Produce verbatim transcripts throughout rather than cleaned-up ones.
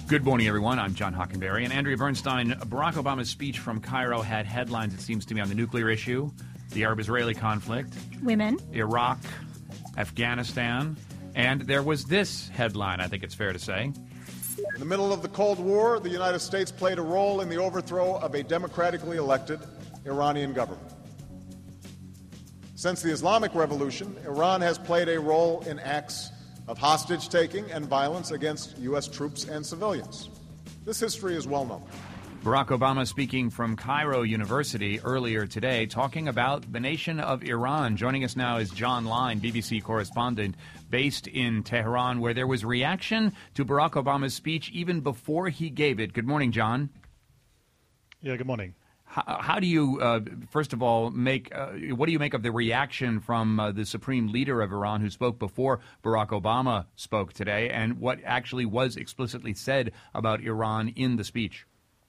Good morning, everyone. I'm John Hockenberry. And Andrea Bernstein, Barack Obama's speech from Cairo had headlines, it seems to me, on the nuclear issue, the Arab-Israeli conflict, women, Iraq, Afghanistan, and there was this headline, I think it's fair to say. In the middle of the Cold War, the United States played a role in the overthrow of a democratically elected Iranian government. Since the Islamic Revolution, Iran has played a role in acts of hostage-taking and violence against U S troops and civilians. This history is well known. Barack Obama speaking from Cairo University earlier today, talking about the nation of Iran. Joining us now is John Line, B B C correspondent based in Tehran, where there was reaction to Barack Obama's speech even before he gave it. Good morning, John. Yeah, good morning. How, how do you, uh, first of all, make uh, what do you make of the reaction from uh, the supreme leader of Iran who spoke before Barack Obama spoke today, and what actually was explicitly said about Iran in the speech?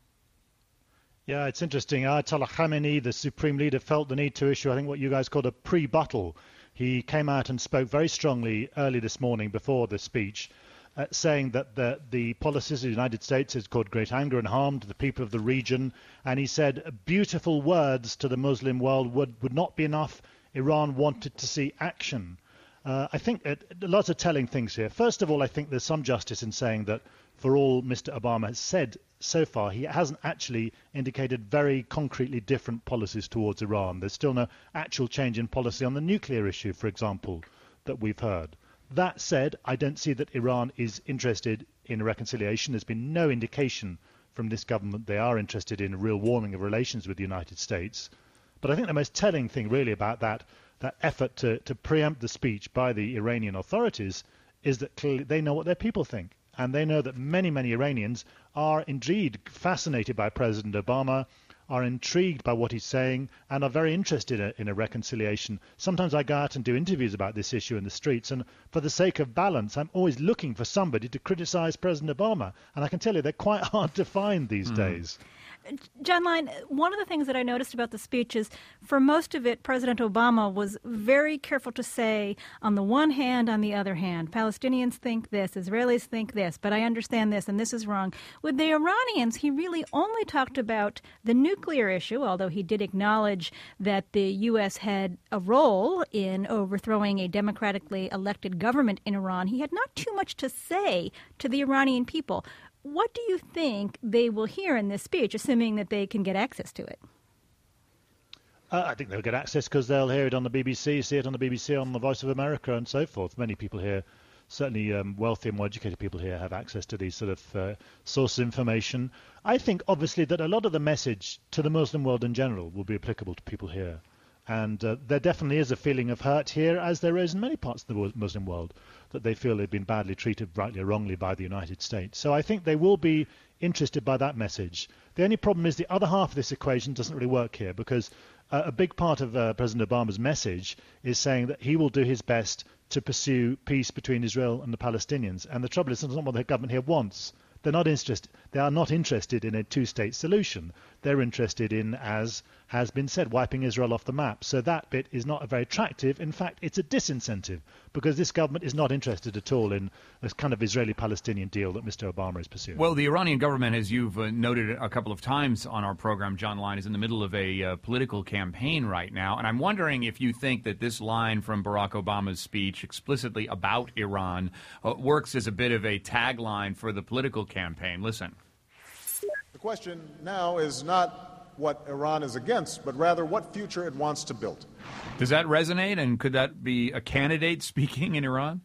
Yeah, it's interesting. Ayatollah Khamenei, the supreme leader, felt the need to issue, I think, what you guys called a pre-buttal. He came out and spoke very strongly early this morning before the speech, Uh, saying that the, the policies of the United States has caused great anger and harm to the people of the region. And he said beautiful words to the Muslim world would, would not be enough. Iran wanted to see action. Uh, I think it, lots of telling things here. First of all, I think there's some justice in saying that for all Mister Obama has said so far, he hasn't actually indicated very concretely different policies towards Iran. There's still no actual change in policy on the nuclear issue, for example, that we've heard. That said, I don't see that Iran is interested in a reconciliation. There's been no indication from this government they are interested in a real warming of relations with the United States. But I think the most telling thing really about that, that effort to, to preempt the speech by the Iranian authorities is that clearly they know what their people think. And they know that many, many Iranians are indeed fascinated by President Obama, are intrigued by what he's saying, and are very interested in a, in a reconciliation. Sometimes I go out and do interviews about this issue in the streets, and for the sake of balance, I'm always looking for somebody to criticize President Obama. And I can tell you they're quite hard to find these mm. days. John Line, one of the things that I noticed about the speech is for most of it, President Obama was very careful to say, on the one hand, on the other hand, Palestinians think this, Israelis think this, but I understand this, and this is wrong. With the Iranians, he really only talked about the nuclear issue, although he did acknowledge that the U S had a role in overthrowing a democratically elected government in Iran. He had not too much to say to the Iranian people. What do you think they will hear in this speech, assuming that they can get access to it? Uh, I think they'll get access because they'll hear it on the B B C, see it on the B B C, on the Voice of America, and so forth. Many people here, certainly um, wealthy and more educated people here, have access to these sort of uh, sources of information. I think, obviously, that a lot of the message to the Muslim world in general will be applicable to people here. And uh, there definitely is a feeling of hurt here, as there is in many parts of the Muslim world, that they feel they've been badly treated, rightly or wrongly, by the United States. So I think they will be interested by that message. The only problem is the other half of this equation doesn't really work here, because uh, a big part of uh, President Obama's message is saying that he will do his best to pursue peace between Israel and the Palestinians. And the trouble is, that's not what the government here wants. They're not interested. They are not interested in a two-state solution. They're interested in, as has been said, wiping Israel off the map. So that bit is not very attractive. In fact, it's a disincentive, because this government is not interested at all in this kind of Israeli-Palestinian deal that Mister Obama is pursuing. Well, the Iranian government, as you've uh, noted a couple of times on our program, John Line, is in the middle of a uh, political campaign right now. And I'm wondering if you think that this line from Barack Obama's speech explicitly about Iran uh, works as a bit of a tagline for the political campaign. Listen. The question now is not what Iran is against, but rather what future it wants to build. Does that resonate, and could that be a candidate speaking in Iran?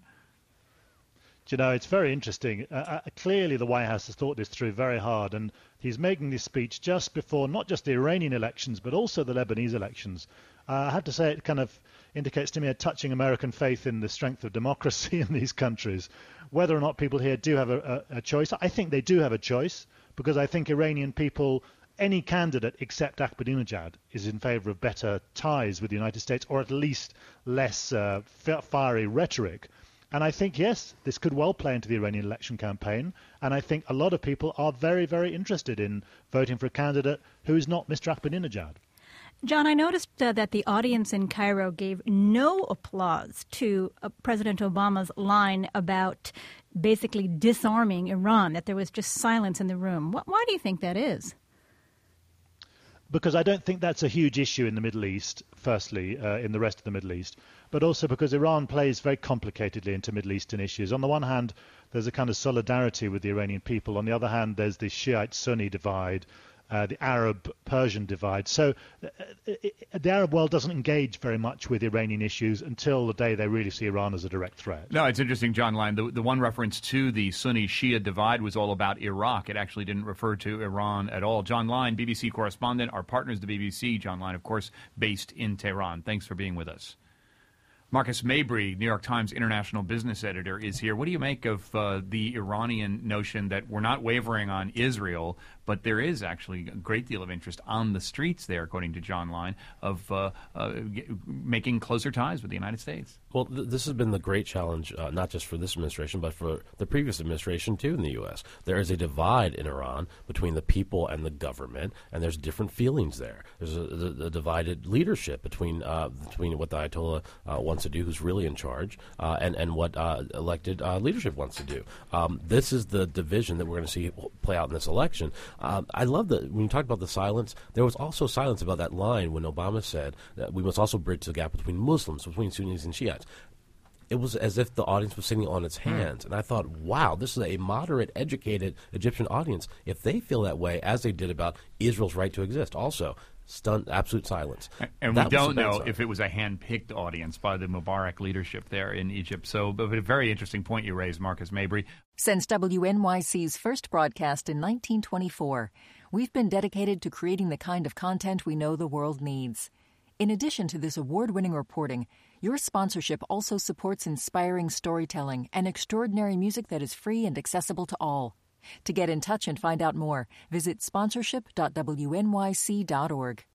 Do you know, it's very interesting. Uh, uh, clearly, the White House has thought this through very hard, and he's making this speech just before not just the Iranian elections, but also the Lebanese elections. Uh, I have to say it kind of indicates to me a touching American faith in the strength of democracy in these countries. Whether or not people here do have a, a, a choice, I think they do have a choice, because I think Iranian people, any candidate except Ahmadinejad, is in favor of better ties with the United States, or at least less uh, fiery rhetoric. And I think, yes, this could well play into the Iranian election campaign. And I think a lot of people are very, very interested in voting for a candidate who is not Mister Ahmadinejad. John, I noticed uh, that the audience in Cairo gave no applause to uh, President Obama's line about basically disarming Iran, that there was just silence in the room. Wh- why do you think that is? Because I don't think that's a huge issue in the Middle East, firstly, uh, in the rest of the Middle East, but also because Iran plays very complicatedly into Middle Eastern issues. On the one hand, there's a kind of solidarity with the Iranian people. On the other hand, there's the Shiite-Sunni divide, uh, the Arab-Persian divide. So uh, it, the Arab world doesn't engage very much with Iranian issues until the day they really see Iran as a direct threat. No, it's interesting, John Line. The, the one reference to the Sunni-Shia divide was all about Iraq. It actually didn't refer to Iran at all. John Line, B B C correspondent, our partners, the B B C. John Line, of course, based in Tehran. Thanks for being with us. Marcus Mabry, New York Times international business editor, is here. What do you make of uh, the Iranian notion that we're not wavering on Israel, but there is actually a great deal of interest on the streets there, according to John Line, of uh, uh, g- making closer ties with the United States? Well, th- this has been the great challenge, uh, not just for this administration, but for the previous administration, too, in the U S. There is a divide in Iran between the people and the government, and there's different feelings there. There's a, a, a divided leadership between uh, between what the Ayatollah uh, wants to do, who's really in charge, uh, and, and what uh, elected uh, leadership wants to do. Um, this is the division that we're going to see play out in this election. Um, I love that when you talked about the silence, there was also silence about that line when Obama said that we must also bridge the gap between Muslims, between Sunnis and Shiites. It was as if the audience was sitting on its hands. And I thought, wow, this is a moderate, educated Egyptian audience. If they feel that way, as they did about Israel's right to exist, also, stunned, absolute silence. And that we don't know if it was a hand-picked audience by the Mubarak leadership there in Egypt. So, but a very interesting point you raised, Marcus Mabry. Since W N Y C's first broadcast in nineteen twenty-four, we've been dedicated to creating the kind of content we know the world needs. In addition to this award-winning reporting, your sponsorship also supports inspiring storytelling and extraordinary music that is free and accessible to all. To get in touch and find out more, visit sponsorship dot w n y c dot org.